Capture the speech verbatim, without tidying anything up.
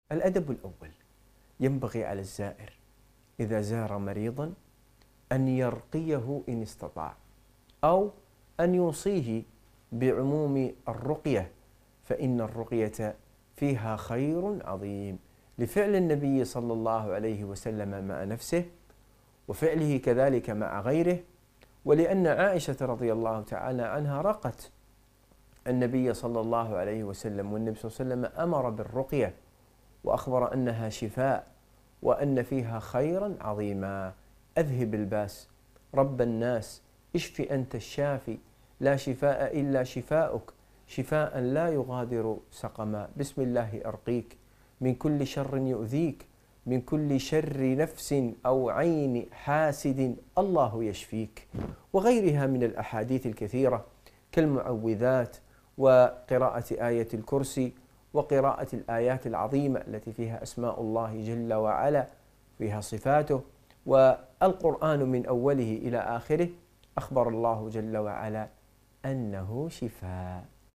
الأدب الأول: ينبغي على الزائر إذا زار مريضا أن يرقيه إن استطاع، أو أن يوصيه بعموم الرقية، فإن الرقية فيها خير عظيم، لفعل النبي صلى الله عليه وسلم مع نفسه، وفعله كذلك مع غيره، ولأن عائشة رضي الله تعالى عنها رقت النبي صلى الله عليه وسلم، والنبي صلى الله عليه وسلم أمر بالرقية وأخبر أنها شفاء وأن فيها خيرا عظيما. أذهب الباس رب الناس اشف أنت الشافي لا شفاء إلا شفاؤك شفاء لا يغادر سقما. بسم الله أرقيك من كل شر يؤذيك، من كل شر نفس أو عين حاسد الله يشفيك، وغيرها من الأحاديث الكثيرة كالمعوذات وقراءة آية الكرسي وقراءة الآيات العظيمة التي فيها أسماء الله جل وعلا، فيها صفاته، والقرآن من أوله إلى آخره أخبر الله جل وعلا أنه شفاء.